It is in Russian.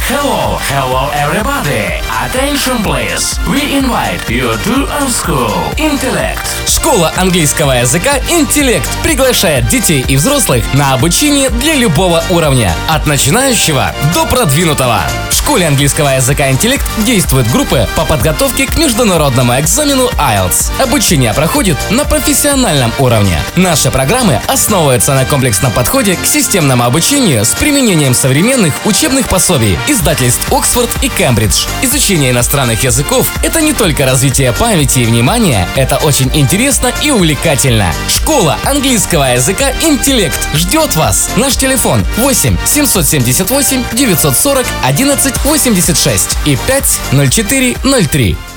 Hello everybody! Attention please! We invite you to our school Intellect. Школа английского языка «Интеллект» приглашает детей и взрослых на обучение для любого уровня, от начинающего до продвинутого. В школе английского языка «Интеллект» действуют группы по подготовке к международному экзамену IELTS. Обучение проходит на профессиональном уровне. Наши программы основываются на комплексном подходе к системному обучению с применением современных учебных пособий, издательств Оксфорд и Кембридж. Изучение иностранных языков – это не только развитие памяти и внимания, это очень интересно и увлекательно. Школа английского языка «Интеллект» ждет вас. Наш телефон 8 778 940 11 86 и 5 04 03.